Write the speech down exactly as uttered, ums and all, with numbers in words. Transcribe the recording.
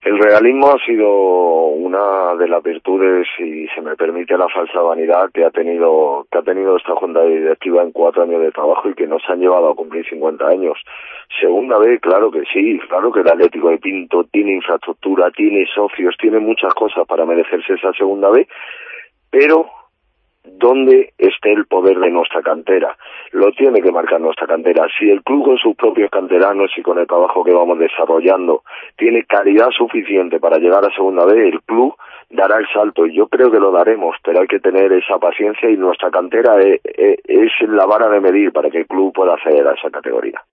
El realismo ha sido una de las virtudes, si se me permite la falsa vanidad, que ha tenido que ha tenido esta junta directiva en cuatro años de trabajo y que nos han llevado a cumplir cincuenta años. Segunda vez, claro que sí, claro que el Atlético de Pinto tiene infraestructura, tiene socios, tiene muchas cosas para merecerse esa segunda vez, pero ¿dónde esté el poder de nuestra cantera? Lo tiene que marcar nuestra cantera. Si el club con sus propios canteranos y con el trabajo que vamos desarrollando tiene calidad suficiente para llegar a segunda vez, el club dará el salto. Y yo creo que lo daremos, pero hay que tener esa paciencia y nuestra cantera es, es, es la vara de medir para que el club pueda acceder a esa categoría.